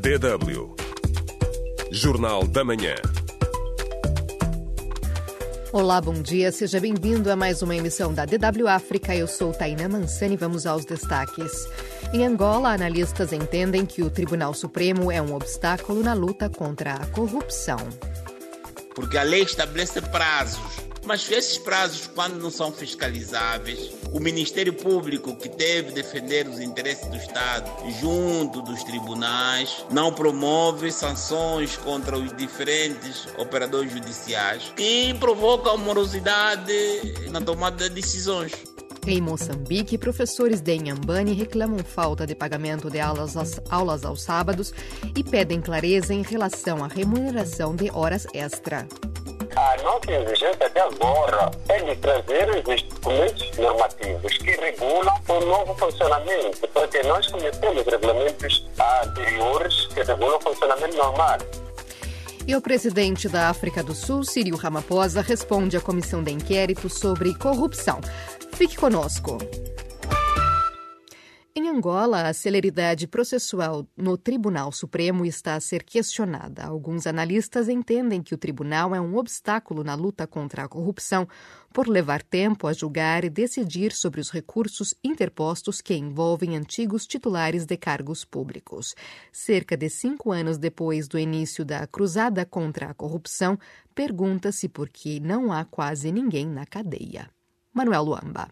DW Jornal da Manhã. Olá, bom dia. Seja bem-vindo a mais uma emissão da DW África. Eu sou Tainá Mansani e vamos aos destaques. Em Angola, analistas entendem que o Tribunal Supremo é um obstáculo na luta contra a corrupção. Porque a lei estabelece prazos, mas esses prazos, quando não são fiscalizáveis, o Ministério Público, que deve defender os interesses do Estado junto dos tribunais, não promove sanções contra os diferentes operadores judiciais que provocam morosidade na tomada de decisões. Em Moçambique, professores de Inhambane reclamam falta de pagamento de aulas aos sábados e pedem clareza em relação à remuneração de horas extra. A nossa exigência até agora é de trazer os instrumentos normativos que regulam o novo funcionamento, porque nós conhecemos regulamentos anteriores que regulam o funcionamento normal. E o presidente da África do Sul, Cyril Ramaphosa, responde à comissão de inquérito sobre corrupção. Fique conosco. Em Angola, a celeridade processual no Tribunal Supremo está a ser questionada. Alguns analistas entendem que o tribunal é um obstáculo na luta contra a corrupção por levar tempo a julgar e decidir sobre os recursos interpostos que envolvem antigos titulares de cargos públicos. Cerca de 5 anos depois do início da cruzada contra a corrupção, pergunta-se por que não há quase ninguém na cadeia. Manuel Luamba.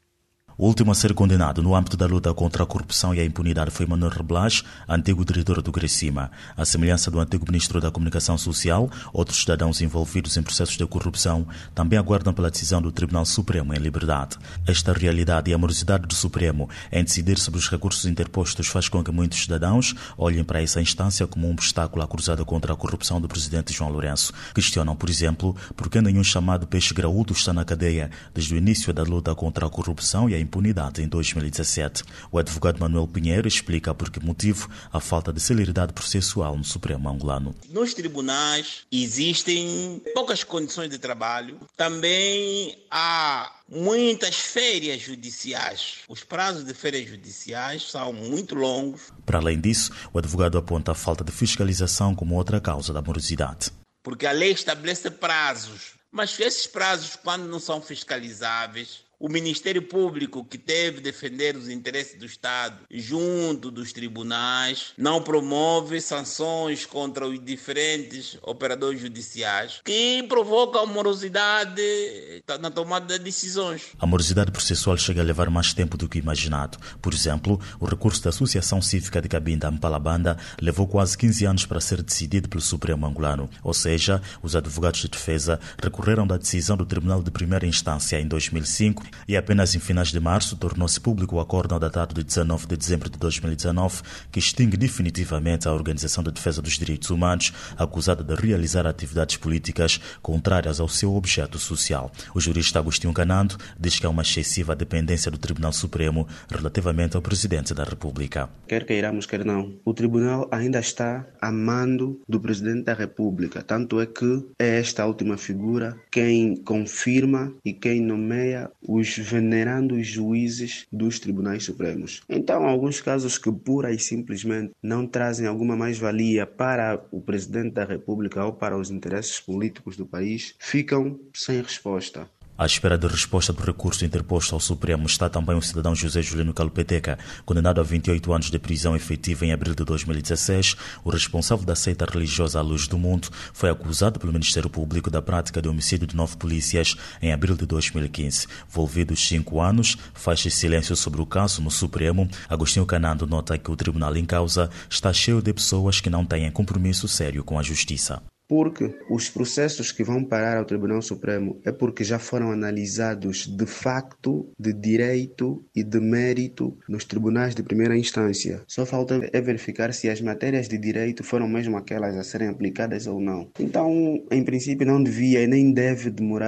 O último a ser condenado no âmbito da luta contra a corrupção e a impunidade foi Manuel Reblas, antigo diretor do Crescima. À semelhança do antigo ministro da Comunicação Social, outros cidadãos envolvidos em processos de corrupção também aguardam pela decisão do Tribunal Supremo em liberdade. Esta realidade e a morosidade do Supremo em decidir sobre os recursos interpostos faz com que muitos cidadãos olhem para essa instância como um obstáculo à cruzada contra a corrupção do presidente João Lourenço. Questionam, por exemplo, por que nenhum chamado peixe graúdo está na cadeia desde o início da luta contra a corrupção e a impunidade em 2017. O advogado Manuel Pinheiro explica por que motivo a falta de celeridade processual no Supremo angolano. Nos tribunais existem poucas condições de trabalho, também há muitas férias judiciais. Os prazos de férias judiciais são muito longos. Para além disso, o advogado aponta a falta de fiscalização como outra causa da morosidade. Porque a lei estabelece prazos, mas esses prazos, quando não são fiscalizáveis, o Ministério Público, que deve defender os interesses do Estado junto dos tribunais, não promove sanções contra os diferentes operadores judiciais que provocam morosidade na tomada de decisões. A morosidade processual chega a levar mais tempo do que imaginado. Por exemplo, o recurso da Associação Cívica de Cabinda Mpalabanda levou quase 15 anos para ser decidido pelo Supremo angolano. Ou seja, os advogados de defesa recorreram da decisão do Tribunal de Primeira Instância em 2005 e apenas em finais de março tornou-se público o acórdão datado de 19 de dezembro de 2019 que extingue definitivamente a Organização de Defesa dos Direitos Humanos, acusada de realizar atividades políticas contrárias ao seu objeto social. O jurista Agostinho Canando diz que há uma excessiva dependência do Tribunal Supremo relativamente ao Presidente da República. Quer queiramos, quer não, o Tribunal ainda está a mando do Presidente da República, tanto é que é esta última figura quem confirma e quem nomeia os venerandos juízes dos tribunais supremos. Então, há alguns casos que pura e simplesmente não trazem alguma mais-valia para o Presidente da República ou para os interesses políticos do país, ficam sem resposta. À espera de resposta do recurso interposto ao Supremo está também o cidadão José Julino Calupeteca, condenado a 28 anos de prisão efetiva em abril de 2016. O responsável da seita religiosa à Luz do Mundo foi acusado pelo Ministério Público da prática de homicídio de 9 polícias em abril de 2015. Volvidos 5 anos, faz silêncio sobre o caso no Supremo. Agostinho Canando nota que o tribunal em causa está cheio de pessoas que não têm compromisso sério com a justiça. Porque os processos que vão parar ao Tribunal Supremo é porque já foram analisados de facto, de direito e de mérito nos tribunais de primeira instância. Só falta é verificar se as matérias de direito foram mesmo aquelas a serem aplicadas ou não. Então, em princípio, não devia e nem deve demorar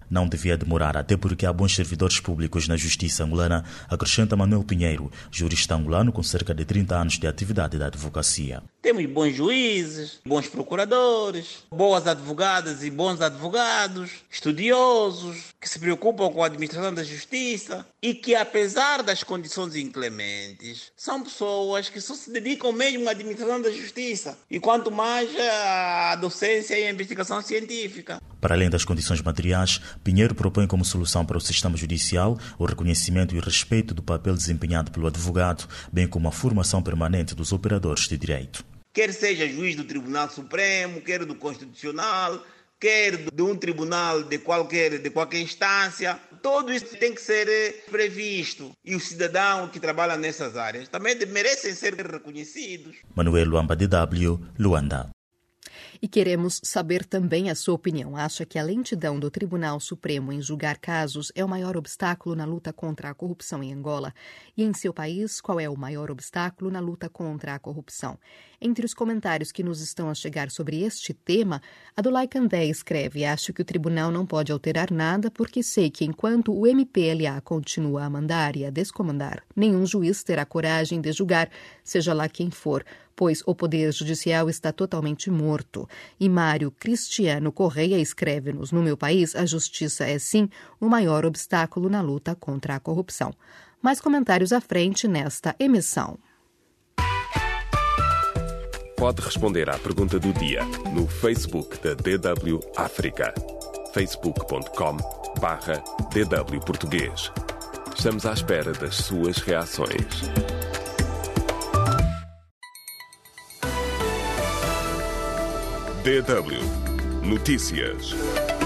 Não devia demorar, até porque há bons servidores públicos na justiça angolana, acrescenta Manuel Pinheiro, jurista angolano com cerca de 30 anos de atividade da advocacia. Temos bons juízes, bons procuradores, boas advogadas e bons advogados, estudiosos, que se preocupam com a administração da justiça e que, apesar das condições inclementes, são pessoas que só se dedicam mesmo à administração da justiça e quanto mais à docência e à investigação científica. Para além das condições materiais, Pinheiro propõe como solução para o sistema judicial o reconhecimento e respeito do papel desempenhado pelo advogado, bem como a formação permanente dos operadores de direito. Quer seja juiz do Tribunal Supremo, quer do Constitucional, quer de um tribunal de qualquer instância, tudo isso tem que ser previsto. E os cidadãos que trabalham nessas áreas também merecem ser reconhecidos. Manuel Luamba, DW, Luanda. E queremos saber também a sua opinião. Acha que a lentidão do Tribunal Supremo em julgar casos é o maior obstáculo na luta contra a corrupção em Angola? E em seu país, qual é o maior obstáculo na luta contra a corrupção? Entre os comentários que nos estão a chegar sobre este tema, Adolai Candé escreve: acho que o tribunal não pode alterar nada porque sei que enquanto o MPLA continua a mandar e a descomandar, nenhum juiz terá coragem de julgar, seja lá quem for, pois o Poder Judicial está totalmente morto. E Mário Cristiano Correia escreve-nos: no meu país, a justiça é sim o maior obstáculo na luta contra a corrupção. Mais comentários à frente nesta emissão. Pode responder à pergunta do dia no Facebook da DW África. facebook.com/DW Português. Estamos à espera das suas reações. DW Notícias.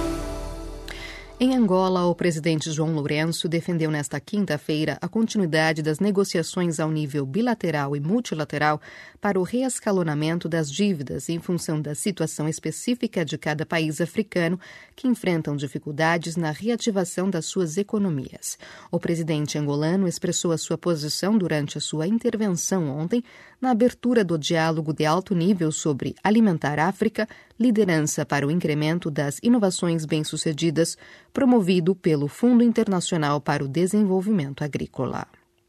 Em Angola, o presidente João Lourenço defendeu nesta quinta-feira a continuidade das negociações ao nível bilateral e multilateral para o reescalonamento das dívidas em função da situação específica de cada país africano que enfrentam dificuldades na reativação das suas economias. O presidente angolano expressou a sua posição durante a sua intervenção ontem na abertura do diálogo de alto nível sobre Alimentar África, liderança para o incremento das inovações bem-sucedidas, promovido pelo Fundo Internacional para o Desenvolvimento Agrícola.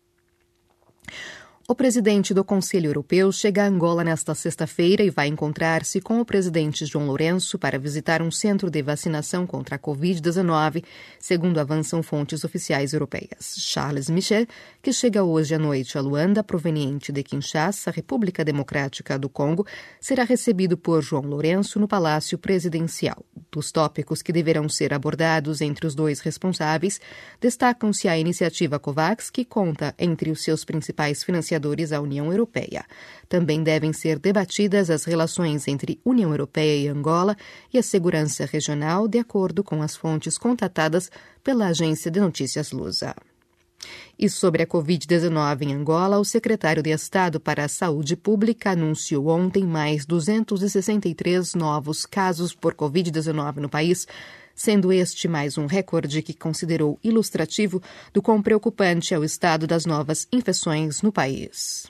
O presidente do Conselho Europeu chega a Angola nesta sexta-feira e vai encontrar-se com o presidente João Lourenço para visitar um centro de vacinação contra a Covid-19, segundo avançam fontes oficiais europeias. Charles Michel, que chega hoje à noite a Luanda, proveniente de Kinshasa, República Democrática do Congo, será recebido por João Lourenço no Palácio Presidencial. Dos tópicos que deverão ser abordados entre os dois responsáveis, destacam-se a iniciativa COVAX, que conta entre os seus principais financiadores a União Europeia. Também devem ser debatidas as relações entre União Europeia e Angola e a segurança regional, de acordo com as fontes contatadas pela agência de notícias Lusa. E sobre a Covid-19 em Angola, o secretário de Estado para a Saúde Pública anunciou ontem mais 263 novos casos por Covid-19 no país, sendo este mais um recorde que considerou ilustrativo do quão preocupante é o estado das novas infecções no país.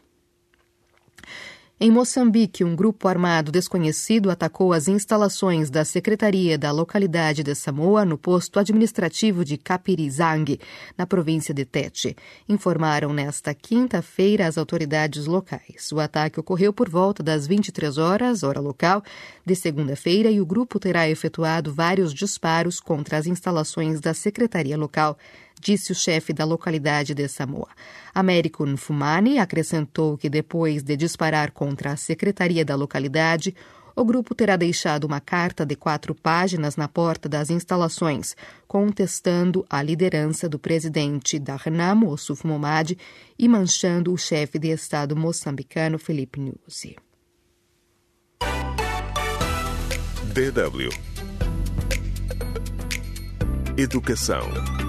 Em Moçambique, um grupo armado desconhecido atacou as instalações da Secretaria da localidade de Samoa no posto administrativo de Capirizangue, na província de Tete. Informaram nesta quinta-feira as autoridades locais. O ataque ocorreu por volta das 23 horas, hora local, de segunda-feira, e o grupo terá efetuado vários disparos contra as instalações da Secretaria local, disse o chefe da localidade de Samoa. Américo Nfumani acrescentou que depois de disparar contra a secretaria da localidade, o grupo terá deixado uma carta de 4 páginas na porta das instalações, contestando a liderança do presidente da Renamo, Ossuf Momad, e manchando o chefe de Estado moçambicano, Filipe Nyusi. DW Educação.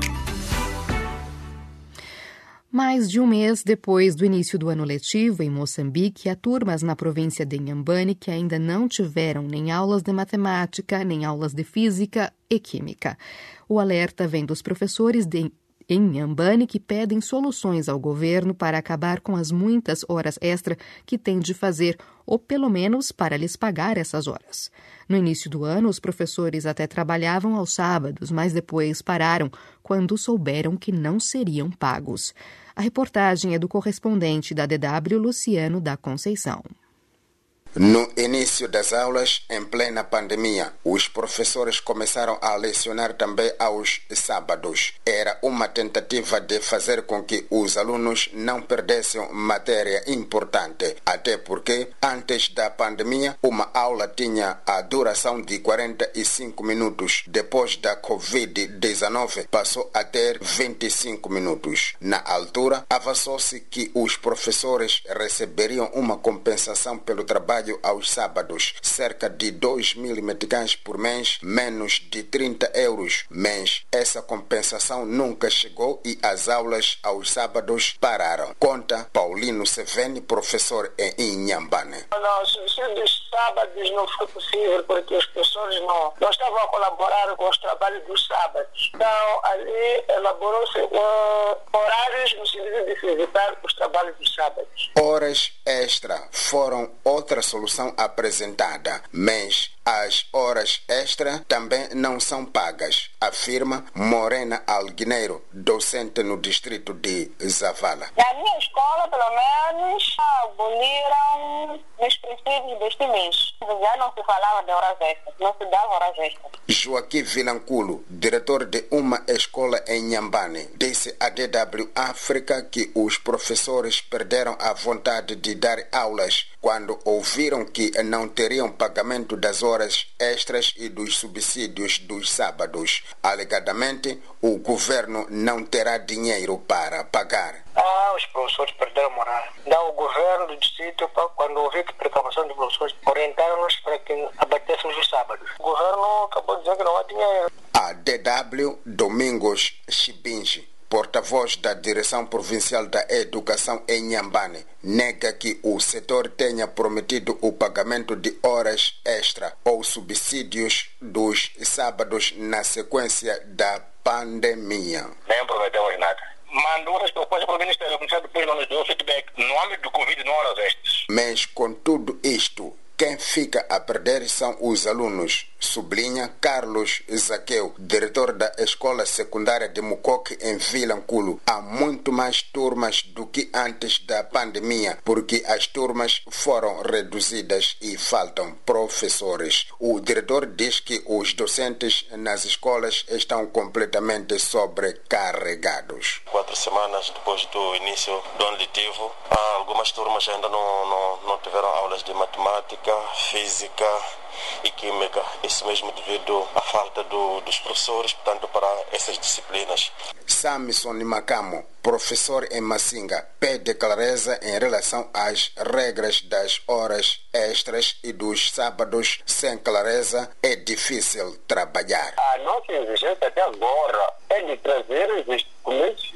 Mais de um mês depois do início do ano letivo em Moçambique, há turmas na província de Inhambane que ainda não tiveram nem aulas de matemática, nem aulas de física e química. O alerta vem dos professores em Inhambane que pedem soluções ao governo para acabar com as muitas horas extra que têm de fazer, ou pelo menos para lhes pagar essas horas. No início do ano, os professores até trabalhavam aos sábados, mas depois pararam quando souberam que não seriam pagos. A reportagem é do correspondente da DW, Luciano da Conceição. No início das aulas, em plena pandemia, os professores começaram a lecionar também aos sábados. Era uma tentativa de fazer com que os alunos não perdessem matéria importante, até porque, antes da pandemia, uma aula tinha a duração de 45 minutos. Depois da Covid-19, passou a ter 25 minutos. Na altura, avançou-se que os professores receberiam uma compensação pelo trabalho aos sábados, cerca de 2.000 meticais por mês, menos de 30 euros mês. Essa compensação nunca chegou e as aulas aos sábados pararam. Conta Paulino Seveni, professor em Inhambane. O subsídio dos sábados não foi possível porque os professores não estavam a colaborar com os trabalhos dos sábados. Então, ali elaborou-se horários no sentido de se evitar os trabalhos dos sábados. Horas extra foram outra solução apresentada, mas as horas extra também não são pagas, afirma Morena Alguineiro, docente no distrito de Zavala. Na minha escola, pelo menos, aboliram os princípios deste mês. Já não se falava de horas extras, não se dava horas extras. Joaquim Vilanculo, diretor de uma escola em Inhambane, disse à DW África que os professores perderam a vontade de dar aulas quando ouviram que não teriam pagamento das horas extras e dos subsídios dos sábados. Alegadamente, o governo não terá dinheiro para pagar. Os professores perderam moral. O governo do distrito, quando ouviu que reclamação dos professores, orientaram-nos para que abatêssemos os sábados. O governo acabou de dizer que não há dinheiro. A DW Domingos Chibinji, porta-voz da Direção Provincial da Educação em Inhambane, nega que o setor tenha prometido o pagamento de horas extra ou subsídios dos sábados na sequência da pandemia. Nem prometemos nada. Mandou as propostas para o Ministério, depois não nos deu feedback. No âmbito do Covid, não horas extras. Mas com tudo isto, quem fica a perder são os alunos, sublinha Carlos Zaqueu, diretor da Escola Secundária de Mucoque em Vilanculo. Há muito mais turmas do que antes da pandemia, porque as turmas foram reduzidas e faltam professores. O diretor diz que os docentes nas escolas estão completamente sobrecarregados. 4 semanas depois do início do ano letivo, algumas turmas ainda não tiveram aulas de matemática, física e química, isso mesmo devido à falta dos professores, portanto, para essas disciplinas. Samson Macamo, professor em Massinga, pede clareza em relação às regras das horas extras e dos sábados. Sem clareza é difícil trabalhar. A nossa exigência até agora é de trazer os instrumentos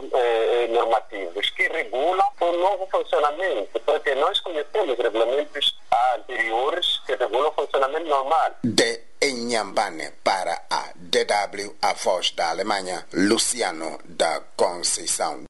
normativos que regulam o novo funcionamento, porque nós conhecemos regulamentos anteriores que regulam o funcionamento normal. De Inhambane para a DW, a voz da Alemanha, Luciano da Conceição.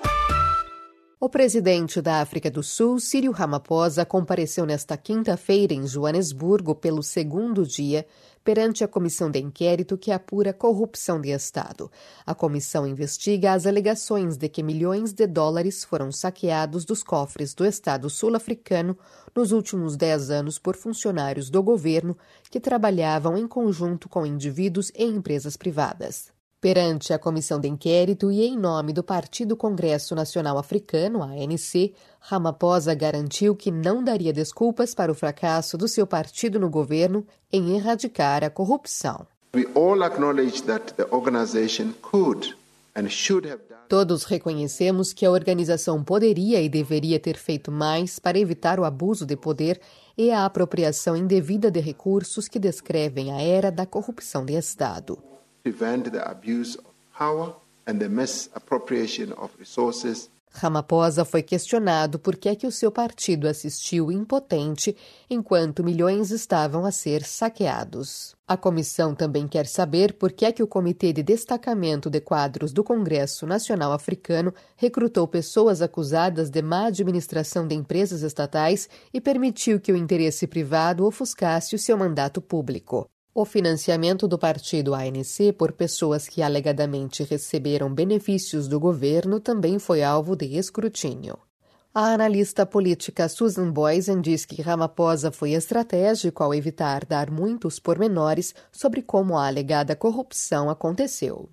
O presidente da África do Sul, Cyril Ramaphosa, compareceu nesta quinta-feira em Joanesburgo pelo segundo dia perante a comissão de inquérito que apura corrupção de Estado. A comissão investiga as alegações de que milhões de dólares foram saqueados dos cofres do Estado sul-africano nos últimos 10 anos por funcionários do governo que trabalhavam em conjunto com indivíduos e empresas privadas. Perante a comissão de inquérito e em nome do Partido Congresso Nacional Africano, ANC, Ramaphosa garantiu que não daria desculpas para o fracasso do seu partido no governo em erradicar a corrupção. We all acknowledge that the organization could and should have done. Todos reconhecemos que a organização poderia e deveria ter feito mais para evitar o abuso de poder e a apropriação indevida de recursos que descrevem a era da corrupção de Estado. Prevent the abuse of power and the misappropriation of resources. Ramaphosa foi questionado por que é que o seu partido assistiu impotente enquanto milhões estavam a ser saqueados. A comissão também quer saber por que é que o Comitê de Destacamento de Quadros do Congresso Nacional Africano recrutou pessoas acusadas de má administração de empresas estatais e permitiu que o interesse privado ofuscasse o seu mandato público. O financiamento do partido ANC por pessoas que alegadamente receberam benefícios do governo também foi alvo de escrutínio. A analista política Susan Boysen diz que Ramaphosa foi estratégico ao evitar dar muitos pormenores sobre como a alegada corrupção aconteceu.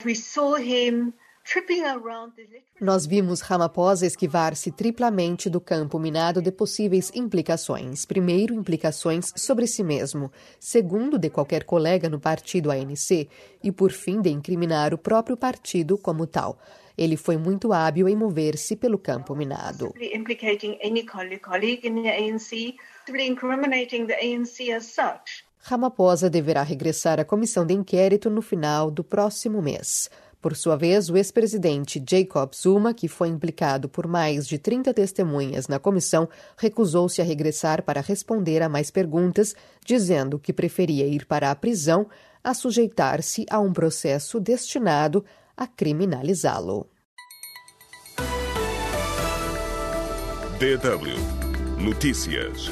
Nós vimos Ramaphosa esquivar-se triplamente do campo minado de possíveis implicações. Primeiro, implicações sobre si mesmo. Segundo, de qualquer colega no partido ANC. E, por fim, de incriminar o próprio partido como tal. Ele foi muito hábil em mover-se pelo campo minado. Ramaphosa deverá regressar à comissão de inquérito no final do próximo mês. Por sua vez, o ex-presidente Jacob Zuma, que foi implicado por mais de 30 testemunhas na comissão, recusou-se a regressar para responder a mais perguntas, dizendo que preferia ir para a prisão a sujeitar-se a um processo destinado a criminalizá-lo. DW Notícias.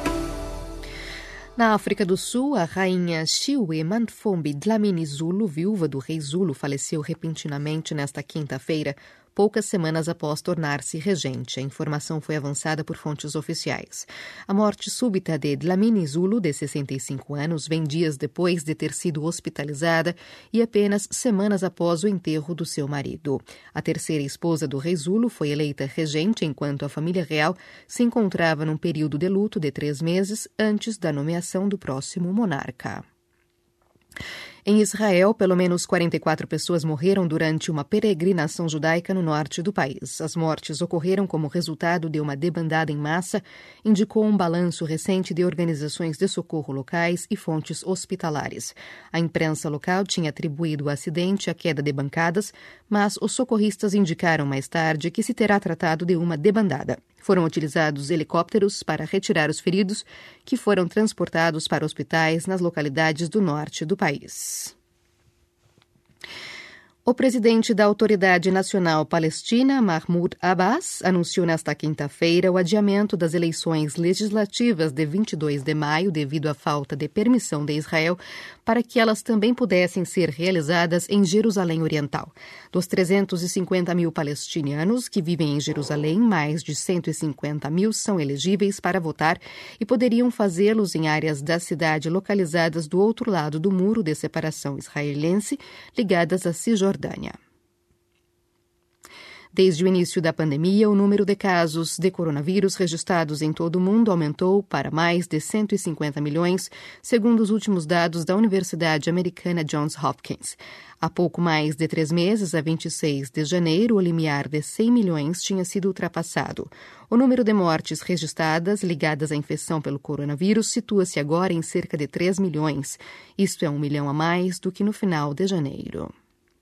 Na África do Sul, a rainha Chiwe Mantfombi Dlamini Zulu, viúva do rei Zulu, faleceu repentinamente nesta quinta-feira, poucas semanas após tornar-se regente. A informação foi avançada por fontes oficiais. A morte súbita de Dlamini Zulu, de 65 anos, vem dias depois de ter sido hospitalizada e apenas semanas após o enterro do seu marido. A terceira esposa do rei Zulu foi eleita regente enquanto a família real se encontrava num período de luto de 3 meses antes da nomeação do próximo monarca. Em Israel, pelo menos 44 pessoas morreram durante uma peregrinação judaica no norte do país. As mortes ocorreram como resultado de uma debandada em massa, indicou um balanço recente de organizações de socorro locais e fontes hospitalares. A imprensa local tinha atribuído o acidente à queda de bancadas, mas os socorristas indicaram mais tarde que se terá tratado de uma debandada. Foram utilizados helicópteros para retirar os feridos, que foram transportados para hospitais nas localidades do norte do país. O presidente da Autoridade Nacional Palestina, Mahmoud Abbas, anunciou nesta quinta-feira o adiamento das eleições legislativas de 22 de maio devido à falta de permissão de Israel para que elas também pudessem ser realizadas em Jerusalém Oriental. Dos 350 mil palestinianos que vivem em Jerusalém, mais de 150 mil são elegíveis para votar e poderiam fazê-los em áreas da cidade localizadas do outro lado do muro de separação israelense, ligadas a Cisjordânia. Desde o início da pandemia, o número de casos de coronavírus registrados em todo o mundo aumentou para mais de 150 milhões, segundo os últimos dados da Universidade Americana Johns Hopkins. Há pouco mais de 3 meses, a 26 de janeiro, o limiar de 100 milhões tinha sido ultrapassado. O número de mortes registradas ligadas à infecção pelo coronavírus situa-se agora em cerca de 3 milhões. Isto é 1 milhão a mais do que no final de janeiro.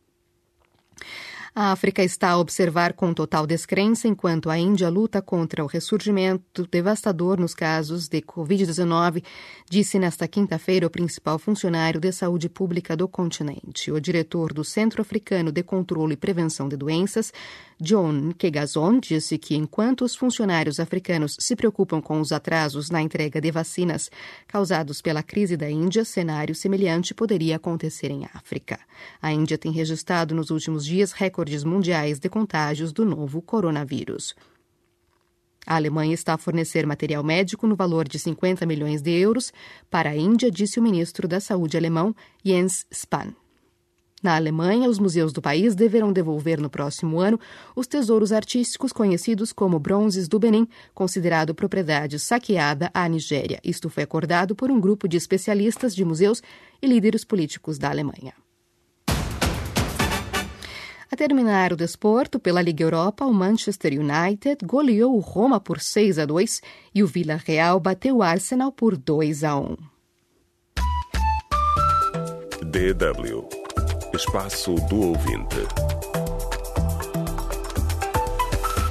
A África está a observar com total descrença enquanto a Índia luta contra o ressurgimento devastador nos casos de Covid-19, disse nesta quinta-feira o principal funcionário de saúde pública do continente. O diretor do Centro Africano de Controlo e Prevenção de Doenças, John Nkegazon, disse que enquanto os funcionários africanos se preocupam com os atrasos na entrega de vacinas causados pela crise da Índia, cenário semelhante poderia acontecer em África. A Índia tem registrado nos últimos dias recordes mundiais de contágios do novo coronavírus. A Alemanha está a fornecer material médico no valor de 50 milhões de euros para a Índia, disse o ministro da Saúde alemão Jens Spahn. Na Alemanha, os museus do país deverão devolver no próximo ano os tesouros artísticos conhecidos como bronzes do Benin, considerado propriedade saqueada à Nigéria. Isto foi acordado por um grupo de especialistas de museus e líderes políticos da Alemanha. A terminar o desporto, pela Liga Europa, o Manchester United goleou o Roma por 6-2 e o Villarreal bateu o Arsenal por 2-1. DW Espaço do Ouvinte.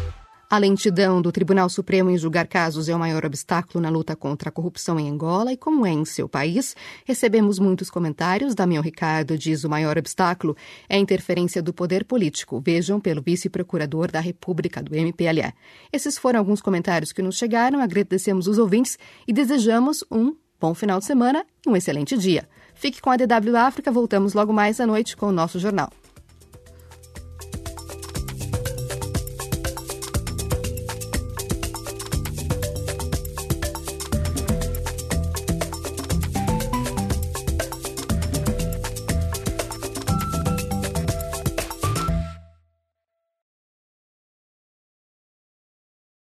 A lentidão do Tribunal Supremo em julgar casos é o maior obstáculo na luta contra a corrupção em Angola e como é em seu país. Recebemos muitos comentários. Damião Ricardo diz o maior obstáculo é a interferência do poder político. Vejam pelo vice-procurador da República, do MPLA. Esses foram alguns comentários que nos chegaram. Agradecemos os ouvintes e desejamos um bom final de semana e um excelente dia. Fique com a DW África. Voltamos logo mais à noite com o nosso jornal.